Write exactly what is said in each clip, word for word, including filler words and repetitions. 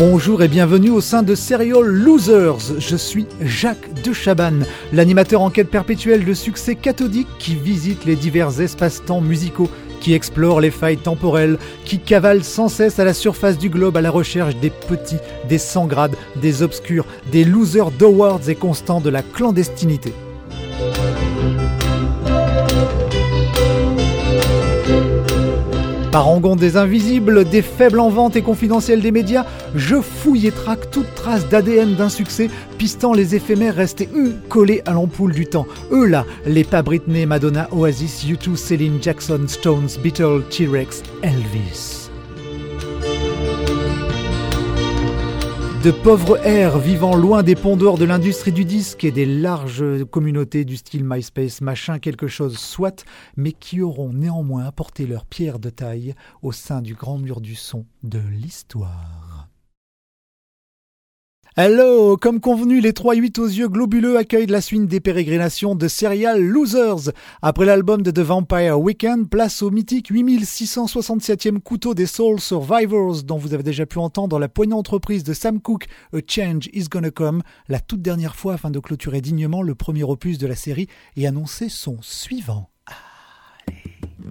Bonjour et bienvenue au sein de Serial Losers. Je suis Jacques de Chabannes, l'animateur en quête perpétuelle de succès cathodique qui visite les divers espaces-temps musicaux, qui explore les failles temporelles, qui cavale sans cesse à la surface du globe à la recherche des petits, des sans grades, des obscurs, des losers d'awards et constants de la clandestinité. Parangon des invisibles, des faibles en vente et confidentiels des médias, je fouille et traque toute trace d'A D N d'un succès, pistant les éphémères restés eux, collés à l'ampoule du temps. Eux là, les pas Britney, Madonna, Oasis, U deux, Céline, Jackson, Stones, Beatles, T-Rex, Elvis. De pauvres airs vivant loin des ponts d'or de l'industrie du disque et des larges communautés du style MySpace, machin, quelque chose soit, mais qui auront néanmoins apporté leur pierre de taille au sein du grand mur du son de l'histoire. Hello, comme convenu, les trois huit aux yeux globuleux accueillent la suite des pérégrinations de Serial Losers. Après l'album de The Vampire Weekend, place au mythique huit mille six cent soixante-septième couteau des Soul Survivors, dont vous avez déjà pu entendre la poignante reprise de Sam Cooke, A Change Is Gonna Come, la toute dernière fois afin de clôturer dignement le premier opus de la série et annoncer son suivant. Allez.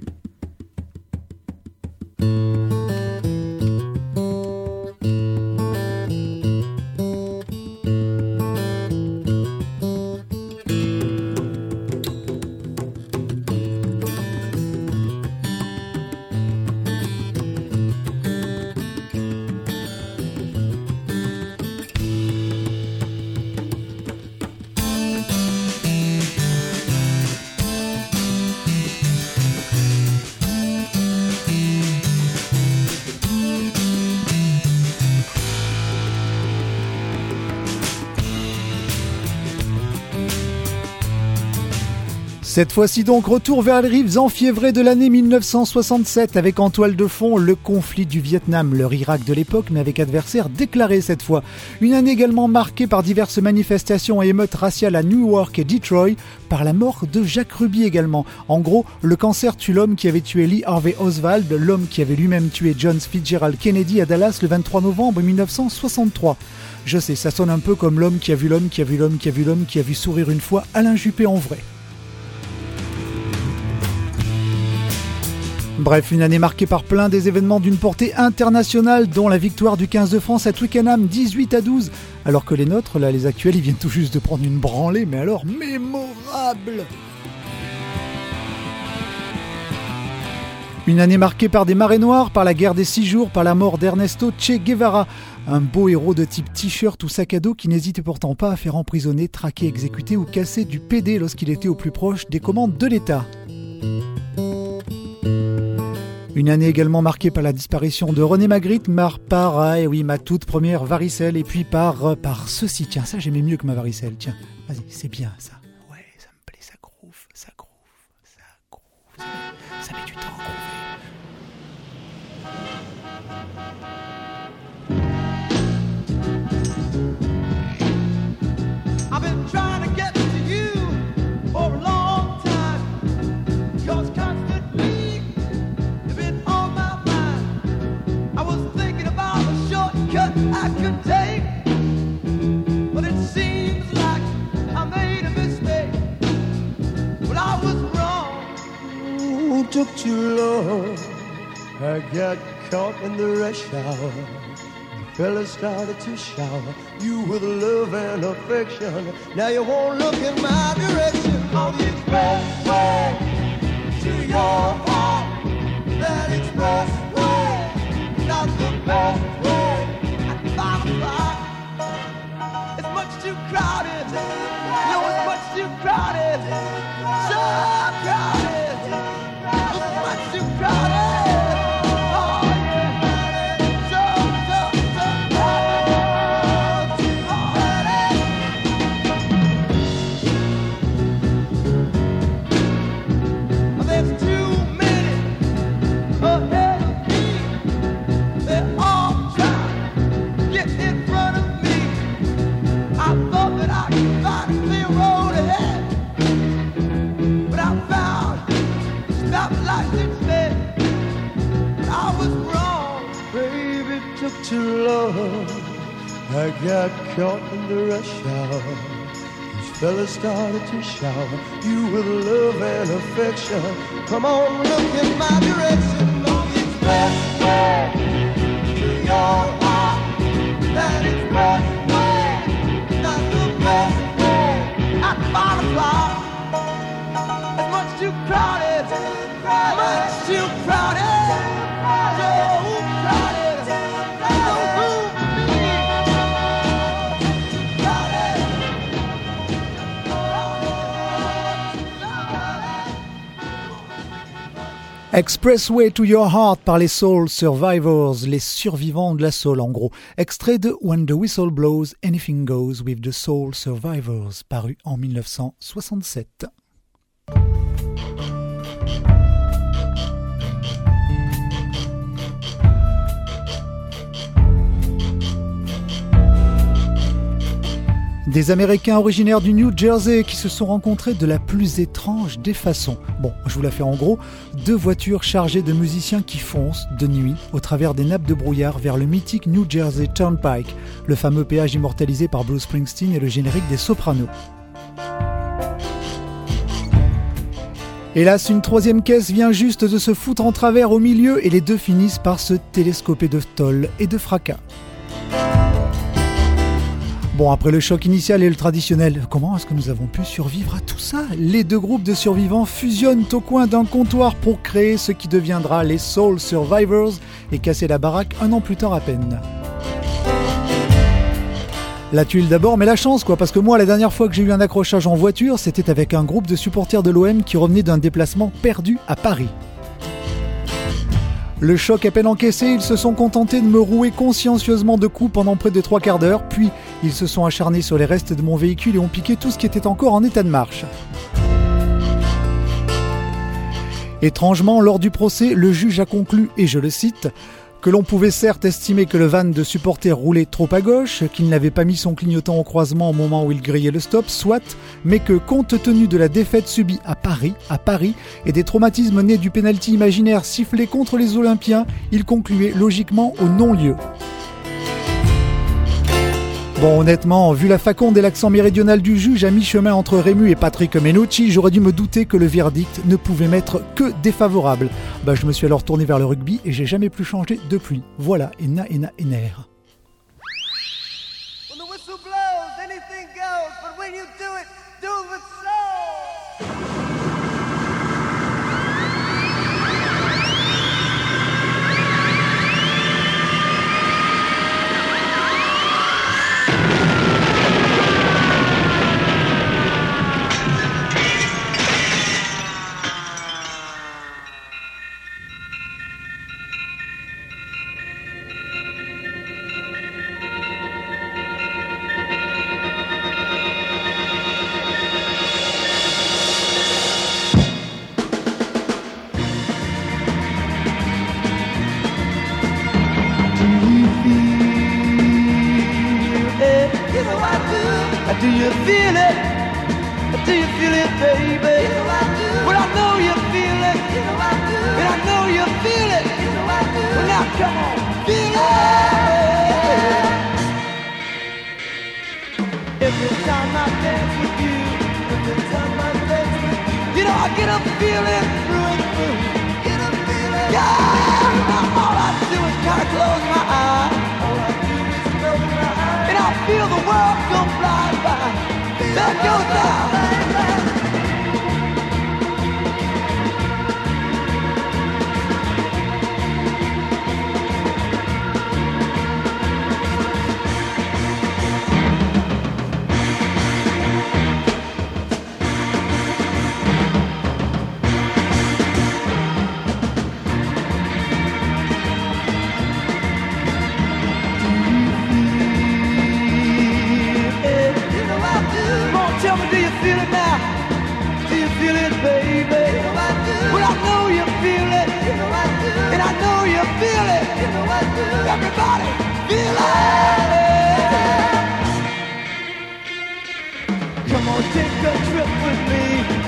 Cette fois-ci donc, retour vers les rives enfiévrées de l'année mille neuf cent soixante-sept avec en toile de fond le conflit du Vietnam, leur Irak de l'époque, mais avec adversaire déclaré cette fois. Une année également marquée par diverses manifestations et émeutes raciales à Newark et Detroit, par la mort de Jack Ruby également. En gros, le cancer tue l'homme qui avait tué Lee Harvey Oswald, l'homme qui avait lui-même tué John Fitzgerald Kennedy à Dallas le vingt-trois novembre mille neuf cent soixante-trois. Je sais, ça sonne un peu comme l'homme qui a vu l'homme qui a vu l'homme qui a vu l'homme qui a vu sourire une fois Alain Juppé en vrai. Bref, une année marquée par plein des événements d'une portée internationale, dont la victoire du quinze de France à Twickenham dix-huit à douze, alors que les nôtres, là les actuels, ils viennent tout juste de prendre une branlée, mais alors mémorable. Une année marquée par des marées noires, par la guerre des six jours, par la mort d'Ernesto Che Guevara, un beau héros de type t-shirt ou sac à dos qui n'hésitait pourtant pas à faire emprisonner, traquer, exécuter ou casser du P D lorsqu'il était au plus proche des commandes de l'État. Une année également marquée par la disparition de René Magritte, mar par, ah, eh oui, ma toute première varicelle, et puis par, par ceci. Tiens, ça j'aimais mieux que ma varicelle, tiens. Vas-y, c'est bien ça. Ouais, ça me plaît, ça groove, ça groove, ça groove. Ça met, ça met du temps à groover. I've been trying to get to you for a long time, 'cause constantly I could take, but it seems like I made a mistake. But I was wrong. It took too long. I got caught in the rush hour. The fella started to shower you with love and affection. Now you won't look in my direction. On the expressway to your heart, that expressway, not the best way. It's much too crowded. No, it's much too crowded. So crowded. It's much too crowded. Oh yeah. So, so, so crowded. Too crowded. There's too many ahead of me. They're all trying to get in front of me. I thought that I could find a clear road ahead, but I found stoplights instead. I was wrong, baby, it took too long. I got caught in the rush hour. These fellas started to shower you with love and affection. Come on, look in my direction. On the expressway to your heart. That expressway, not the best way. At five o'clock, it's much too crowded, much too crowded, so crowded. No room for me. Expressway to Your Heart par les Soul Survivors, les survivants de la soul en gros. Extrait de When the Whistle Blows, Anything Goes with the Soul Survivors, paru en dix-neuf cent soixante-sept. Des Américains originaires du New Jersey qui se sont rencontrés de la plus étrange des façons. Bon, je vous la fais en gros, deux voitures chargées de musiciens qui foncent, de nuit, au travers des nappes de brouillard vers le mythique New Jersey Turnpike, le fameux péage immortalisé par Bruce Springsteen et le générique des Sopranos. Hélas, une troisième caisse vient juste de se foutre en travers au milieu et les deux finissent par se télescoper de tôle et de fracas. Bon, après le choc initial et le traditionnel, comment est-ce que nous avons pu survivre à tout ça ? Les deux groupes de survivants fusionnent au coin d'un comptoir pour créer ce qui deviendra les Soul Survivors et casser la baraque un an plus tard à peine. La tuile d'abord, mais la chance quoi, parce que moi la dernière fois que j'ai eu un accrochage en voiture, c'était avec un groupe de supporters de l'O M qui revenait d'un déplacement perdu à Paris. Le choc à peine encaissé, ils se sont contentés de me rouer consciencieusement de coups pendant près de trois quarts d'heure, puis ils se sont acharnés sur les restes de mon véhicule et ont piqué tout ce qui était encore en état de marche. Étrangement, lors du procès, le juge a conclu, et je le cite, que l'on pouvait certes estimer que le van de supporter roulait trop à gauche, qu'il n'avait pas mis son clignotant au croisement au moment où il grillait le stop, soit, mais que compte tenu de la défaite subie à Paris, à Paris, et des traumatismes nés du pénalty imaginaire sifflé contre les Olympiens, il concluait logiquement au non-lieu. Bon, honnêtement, vu la faconde et l'accent méridional du juge à mi-chemin entre Rému et Patrick Menucci, j'aurais dû me douter que le verdict ne pouvait m'être que défavorable. Bah, je me suis alors tourné vers le rugby et j'ai jamais plus changé depuis. Voilà, Enna Enna Enner. When the whistle blows, anything goes, but when you do it, do it with soul. Do you feel it? Do you feel it, baby? You know I do. Well, I know you feel it. You know I do. And I know you feel it. You know I do. Well, now come on, feel it. Every time I dance with you, every time I dance with you, you know I get a feeling through and through. Get a feeling. Yeah. Now all I do is kind of close my eyes. All I do is close my eyes. And I feel the world come flying by. There goes down. Tell me, do you feel it now? Do you feel it, baby? You know I do. Well, I know you feel it. You know I do. And I know you feel it. You know I do. Everybody, feel it. Come on, take a trip with me.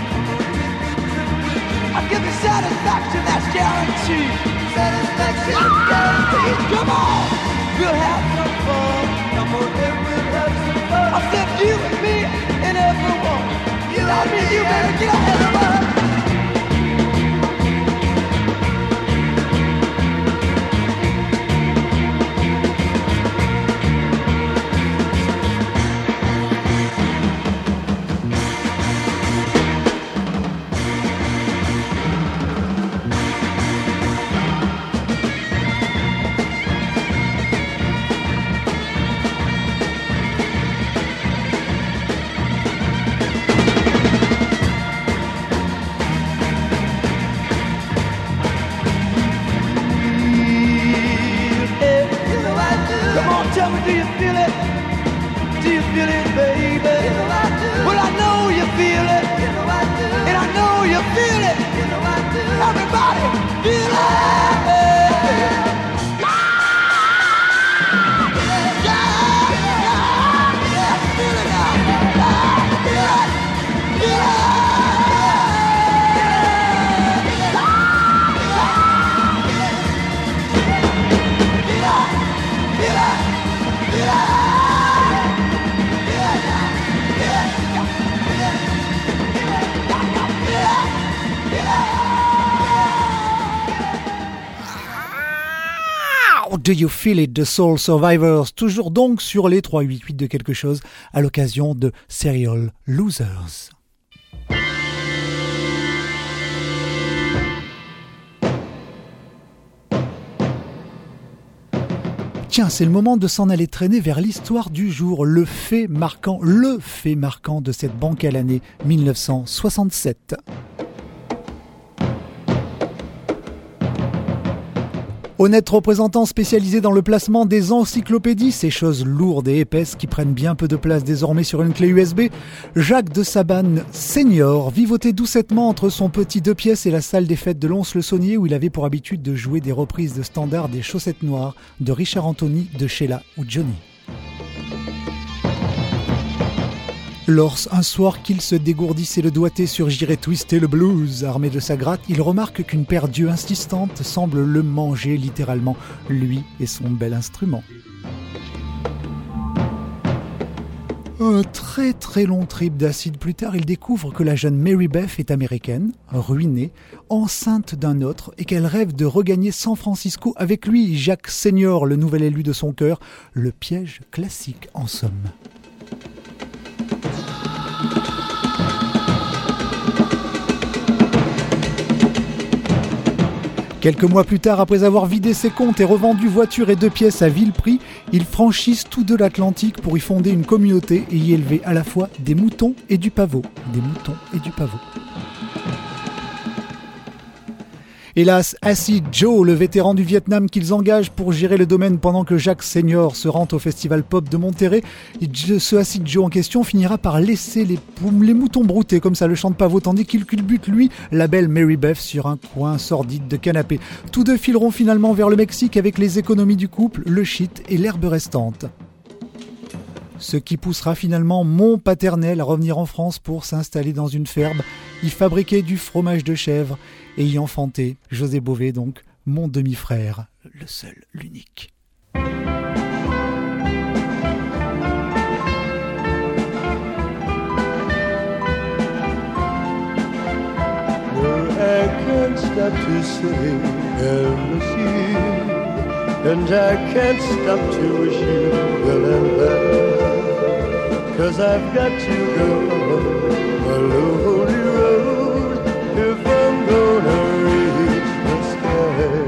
I'll give you satisfaction, that's guaranteed. Satisfaction, guaranteed. Come on. we'll have some fun. Come on, and we'll have some fun. I said you and me and everyone. You and me, you better get ahead of us. Tell me, do you feel it? Do you feel it, baby? You know I do. Well, I know you feel it. You know I do. And I know you feel it. You know I do. Everybody feel it. Yeah, yeah, yeah, yeah. Feel it now. Yeah, feel it. Yeah. Do You Feel It, The Soul Survivors, toujours donc sur les trois huit huit de quelque chose à l'occasion de Serial Losers. Tiens, c'est le moment de s'en aller traîner vers l'histoire du jour, le fait marquant, le fait marquant de cette bancale année mille neuf cent soixante-sept. Honnête représentant spécialisé dans le placement des encyclopédies, ces choses lourdes et épaisses qui prennent bien peu de place désormais sur une clé U S B, Jacques de Sabanne senior vivotait doucettement entre son petit deux pièces et la salle des fêtes de Lons-le-Saunier où il avait pour habitude de jouer des reprises de standards des Chaussettes Noires, de Richard Anthony, de Sheila ou Johnny. Lors, un soir qu'il se dégourdissait le doigté sur J'irai twister le blues, armé de sa gratte, il remarque qu'une paire d'yeux insistante semble le manger littéralement, lui et son bel instrument. Un très très long trip d'acide plus tard, il découvre que la jeune Mary Beth est américaine, ruinée, enceinte d'un autre et qu'elle rêve de regagner San Francisco avec lui, Jacques Senior, le nouvel élu de son cœur, le piège classique en somme. Quelques mois plus tard, après avoir vidé ses comptes et revendu voitures et deux pièces à vil prix, ils franchissent tous deux l'Atlantique pour y fonder une communauté et y élever à la fois des moutons et du pavot. Des moutons et du pavot. Hélas, Acid Joe, le vétéran du Vietnam qu'ils engagent pour gérer le domaine pendant que Jacques Senior se rend au Festival Pop de Monterrey, ce Acid Joe en question finira par laisser les, les moutons brouter comme ça le champ de pavot, tandis qu'il culbute lui la belle Mary Beth sur un coin sordide de canapé. Tous deux fileront finalement vers le Mexique avec les économies du couple, le shit et l'herbe restante. Ce qui poussera finalement mon paternel à revenir en France pour s'installer dans une ferme, y fabriquer du fromage de chèvre et y enfanter José Bové, donc mon demi-frère, le seul, l'unique. I can't stop to say I miss you, and I can't stop to wish you well and bad, 'cause I've got to go a lonely road if I'm gonna reach the sky.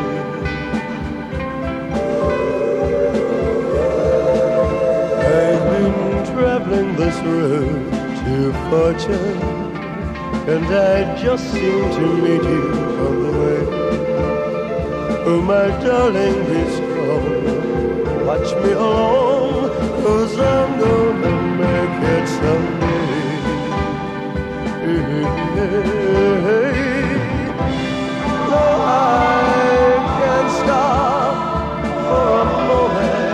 I've been traveling this road to fortune, and I just seem to meet you on the way. Oh, my darling, be strong, watch me along, 'cause I'm gonna make it someday. Hey, hey, hey. No, I can't stop for a moment.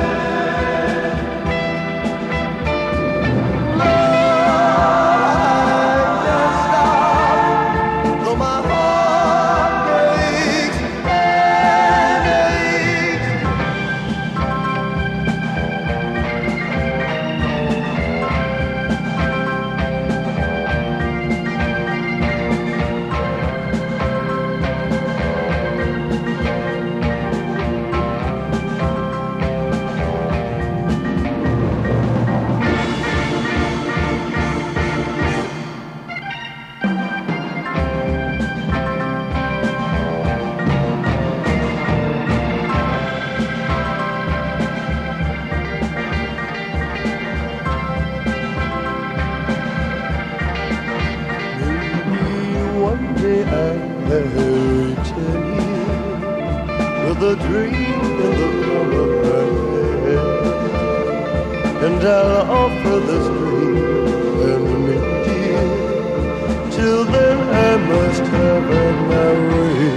dream in the palm of my hand, and I'll offer this dream and me, dear. Till then I must have it my way.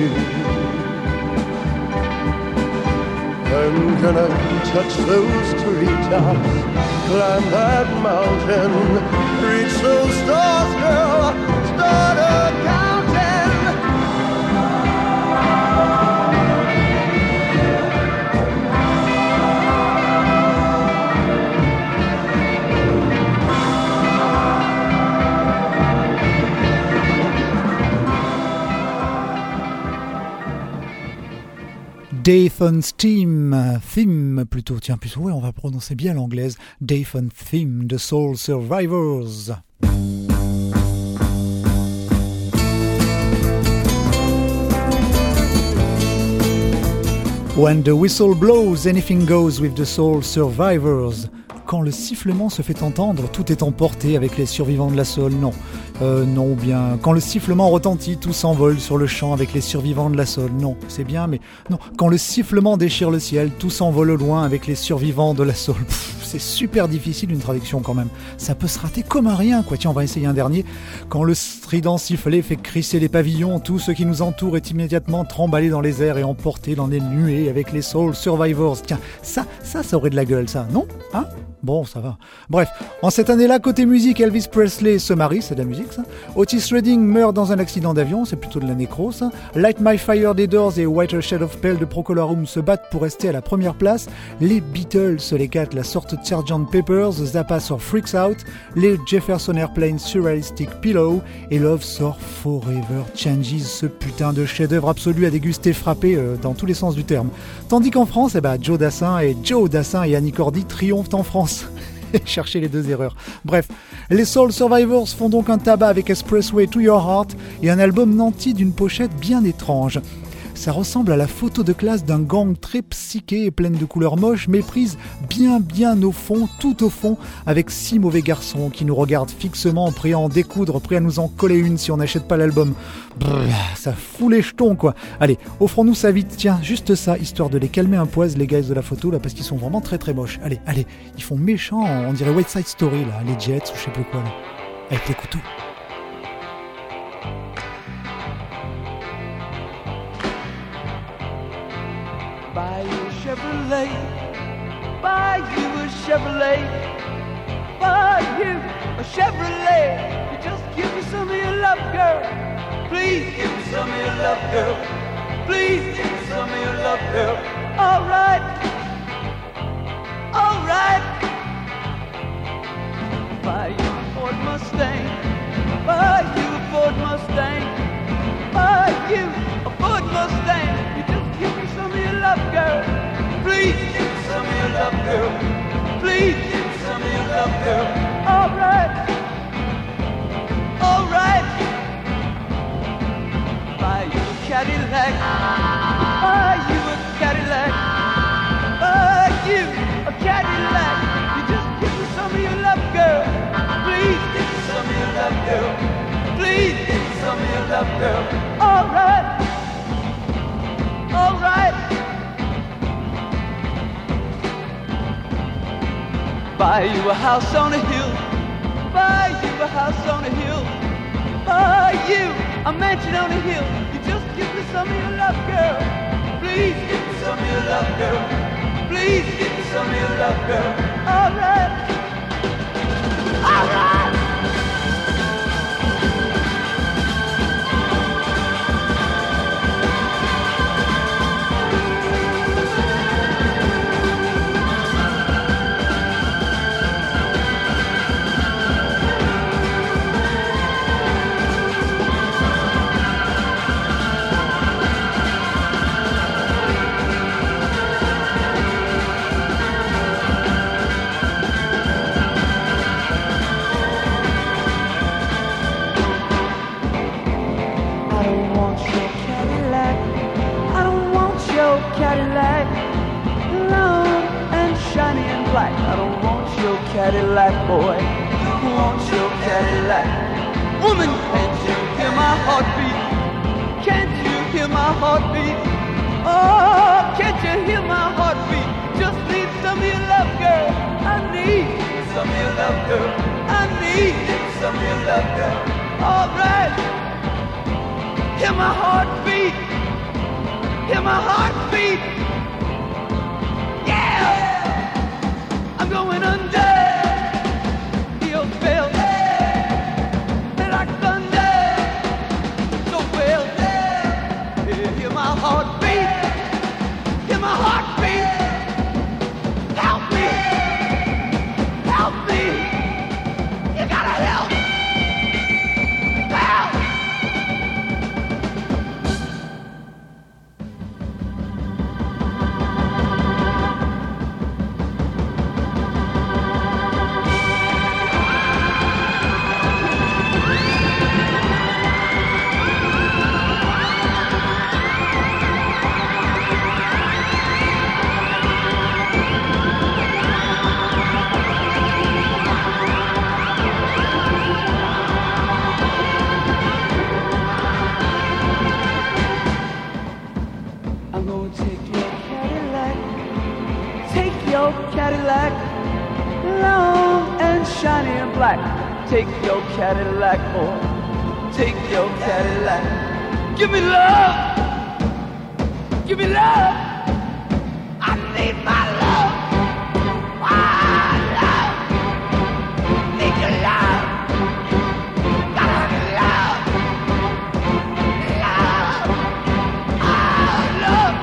I'm gonna touch those treetops, climb that mountain, reach those stars, girl, start a counting. Dayton's Theme, theme plutôt, tiens, plutôt, ouais, on va prononcer bien l'anglaise. Dayton Theme de Soul Survivors. When the whistle blows, anything goes with the Soul Survivors. Quand le sifflement se fait entendre, tout est emporté avec les survivants de la Soul. Non, euh, non, bien. Quand le sifflement retentit, tout s'envole sur le champ avec les survivants de la Soul. Non, c'est bien, mais non. Quand le sifflement déchire le ciel, tout s'envole au loin avec les survivants de la Soul. Pff, c'est super difficile une traduction quand même. Ça peut se rater comme un rien, quoi. Tiens, on va essayer un dernier. Quand le strident sifflet fait crisser les pavillons, tout ce qui nous entoure est immédiatement tremballé dans les airs et emporté dans les nuées avec les Soul Survivors. Tiens, ça, ça, ça aurait de la gueule, ça, non ? Hein ? Bon, ça va. Bref, en cette année-là, côté musique, Elvis Presley se marie, c'est de la musique ça. Otis Redding meurt dans un accident d'avion, c'est plutôt de la nécro ça. Light My Fire des Doors et Whiter Shade of Pale de Procol Harum se battent pour rester à la première place. Les Beatles, les quatre, la sorte de sergeant Pepper's, Zappa sort Freaks Out, les Jefferson Airplane Surrealistic Pillow et Love sort Forever Changes, ce putain de chef-d'œuvre absolu à déguster frappé euh, dans tous les sens du terme. Tandis qu'en France, eh ben, Joe Dassin et Joe Dassin et Annie Cordy triomphent en France. Cherchez les deux erreurs. Bref, les Soul Survivors font donc un tabac avec Expressway to Your Heart et un album nanti d'une pochette bien étrange. Ça ressemble à la photo de classe d'un gang très psyché et pleine de couleurs moches, mais prise bien bien au fond, tout au fond, avec six mauvais garçons qui nous regardent fixement, prêts à en découdre, prêts à nous en coller une si on n'achète pas l'album. Brrr, ça fout les jetons, quoi. Allez, offrons-nous ça vite, tiens, juste ça, histoire de les calmer un poil, les guys de la photo, là, parce qu'ils sont vraiment très très moches. Allez, allez, ils font méchants, on dirait West Side Story, là, les Jets ou je sais plus quoi, là, avec les couteaux. Buy you a Chevrolet, buy you a Chevrolet, buy you a Chevrolet. You just give me some of your love, girl. Please give me some of your love, girl. Please give me some of your love, girl. All right, all right. Buy you a Ford Mustang, buy you a Ford Mustang, buy you a Ford Mustang. You just give me some of your love, girl. Please give me some of your love, girl. Please give me some of your love, girl. All right, all right. Buy you a Cadillac, buy you a Cadillac, buy you a Cadillac. You just give me some of your love, girl. Please give me some of your love, girl. Please give me some of your love, girl. All right, all right. Buy you a house on a hill, buy you a house on a hill, buy you a mansion on a hill. You just give me some of your love, girl. Please give me some of your love, girl. Please give me some of your love, girl. All right, all right. Cadillac, long and shiny and black. I don't want your Cadillac, boy. I want your Cadillac. Woman, can't you hear my heartbeat? Can't you hear my heartbeat? Oh, can't you hear my heartbeat? Just need some of your love, girl. I need some of your love, girl. I need some of your love, girl. All right. Hear my heartbeat. Hear my heartbeat. Yeah. I'm going under. Your spell. Like thunder. So well. Hear my heartbeat. Hear my heartbeat. Help me. Help me. You gotta help. Help. Cadillac, long and shiny and black. Take your Cadillac, boy. Take your Cadillac. Give me love. Give me love. I need my love. My love. Need your love. Gotta love. Love. Oh, love.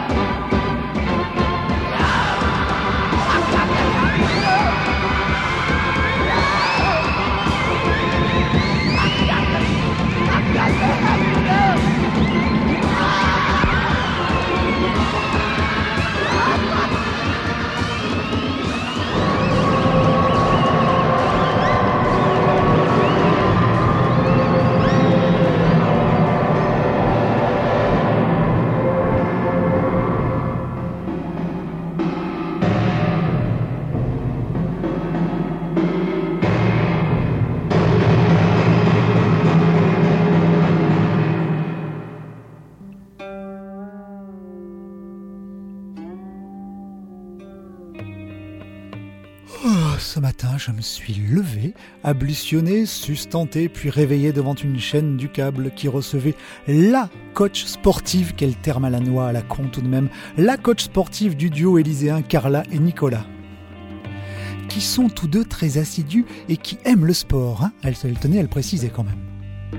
Ce matin, je me suis levé, ablutionné, sustenté, puis réveillé devant une chaîne du câble qui recevait la coach sportive, quel terme à la noix, à la con tout de même, la coach sportive du duo élyséen Carla et Nicolas, qui sont tous deux très assidus et qui aiment le sport. Hein, elle, elle tenait à le préciser quand même.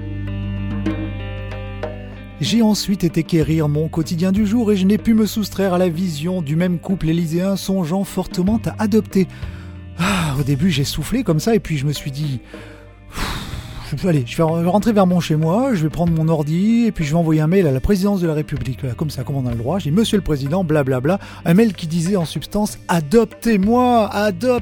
J'ai ensuite été quérir mon quotidien du jour et je n'ai pu me soustraire à la vision du même couple élyséen songeant fortement à adopter. Ah, au début, j'ai soufflé comme ça et puis je me suis dit... Allez, je vais rentrer vers mon chez-moi, je vais prendre mon ordi et puis je vais envoyer un mail à la présidence de la République. Là, comme ça, comme on a le droit, j'ai dit « Monsieur le Président, blablabla », un mail qui disait en substance « Adoptez-moi, adoptez-moi ».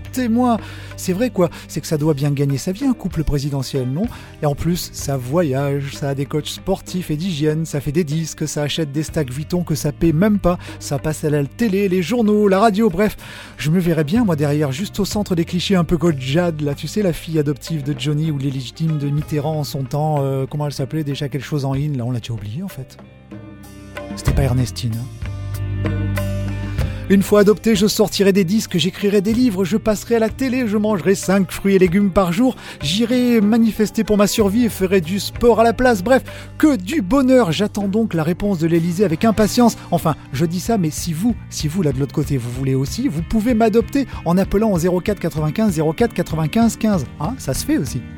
C'est vrai quoi, c'est que ça doit bien gagner sa vie, un couple présidentiel, non ? Et en plus, ça voyage, ça a des coachs sportifs et d'hygiène, ça fait des disques, ça achète des stacks Vuitton que ça paie même pas, ça passe à la télé, les journaux, la radio, bref. Je me verrais bien, moi, derrière, juste au centre des clichés, un peu coach Jade, là, tu sais, la fille adoptive de Johnny ou les légitimes de Mitterrand en son temps, euh, comment elle s'appelait déjà, quelque chose en in, là, on l'a déjà oublié, en fait. C'était pas Ernestine, hein. Une fois adopté, je sortirai des disques, j'écrirai des livres, je passerai à la télé, je mangerai cinq fruits et légumes par jour, j'irai manifester pour ma survie et ferai du sport à la place. Bref, que du bonheur. J'attends donc la réponse de l'Élysée avec impatience. Enfin, je dis ça, mais si vous, si vous là de l'autre côté, vous voulez aussi, vous pouvez m'adopter en appelant au zéro quatre quatre-vingt-quinze zéro quatre quatre-vingt-quinze quinze. Hein, ça se fait aussi.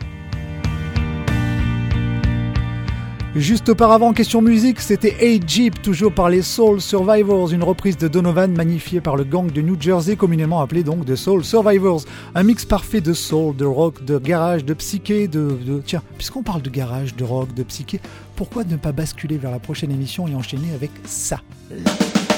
Juste auparavant, question musique, c'était Hey Jeep, toujours par les Soul Survivors, une reprise de Donovan magnifiée par le gang de New Jersey, communément appelé donc The Soul Survivors. Un mix parfait de soul, de rock, de garage, de psyché, de... de... Tiens, puisqu'on parle de garage, de rock, de psyché, pourquoi ne pas basculer vers la prochaine émission et enchaîner avec ça là.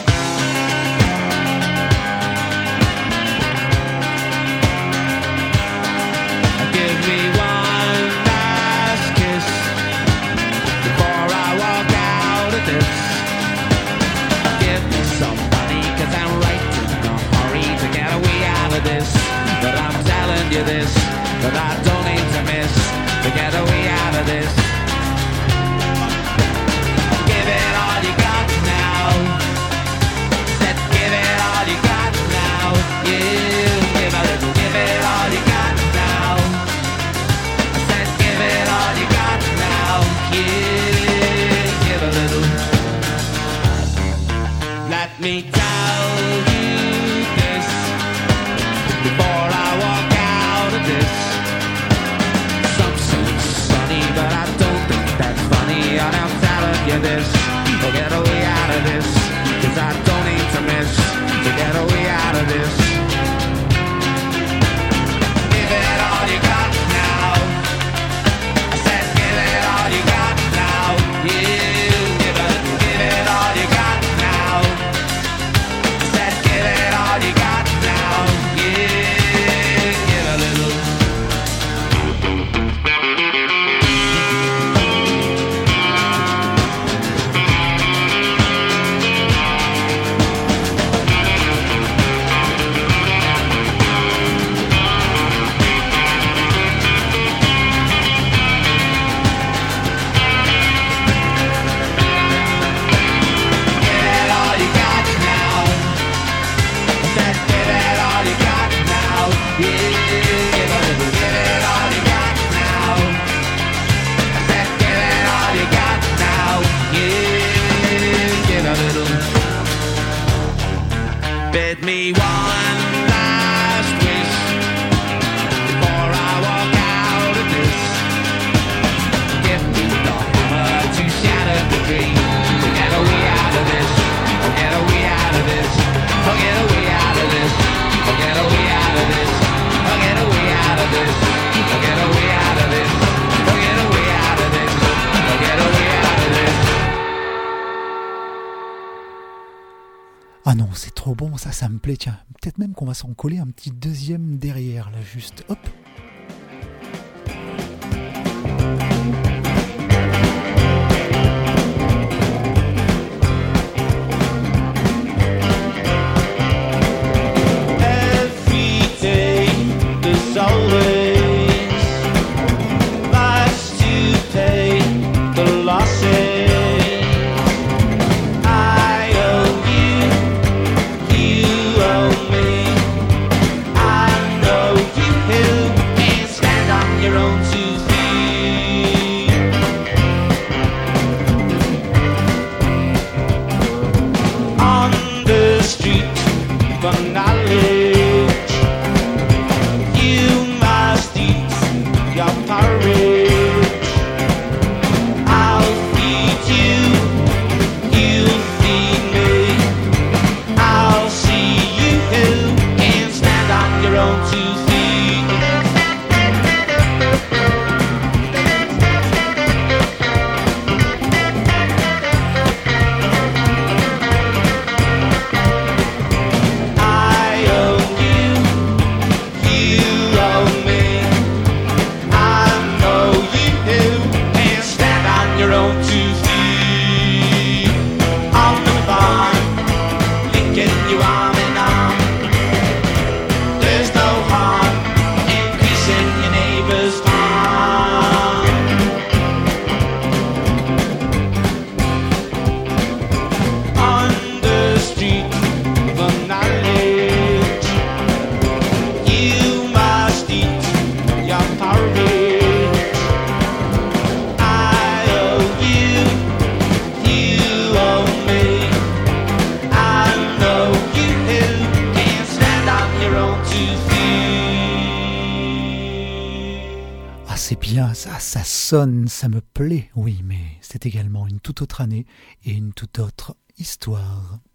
But I'm telling you this, that I don't need to miss to get away out of this. Give it all you got now. me tell you this before I walk out of this. Some say it's sunny, but I don't think that's funny. And I'm telling you this, so get away out of this, 'cause I don't need to miss, so get away out of this. Give it all you got now. I said give it all you got now. Yeah, give it, give it all you got now. I said give it all you got now. Yeah, give a little. Bid me one last wish before I walk out of this. Give me the hammer to shatter the dream. Get away out of this. Oh, get away out of this. Oh, get away out of this. Oh, get away out of this. Oh, get away out of this. Oh, get away out of this. Oh, get away out of this. Oh, get away out of this. Ah non, c'est trop bon, ça, ça me plaît. Tiens, peut-être même qu'on va s'en coller un petit deuxième derrière, là, juste. Hop. Every day there's always price to pay the losses. I owe you, you owe me. I know you can't stand on your own two feet. On the street for knowledge, you must eat your porridge. I'll feed you, you'll feed me. I'll see you who can stand on your own two feet. I owe you, you owe me. I know you can stand on your own two feet. On the farm, linking you arm in arm. There's no harm increasing your neighbor's farm. On the street for knowledge, you must eat your porridge. I owe you, you owe me. I know you can stand on your own two feet. Ah, c'est bien, ça, ça sonne, ça me plaît. Oui, mais c'est également une toute autre année et une toute autre histoire.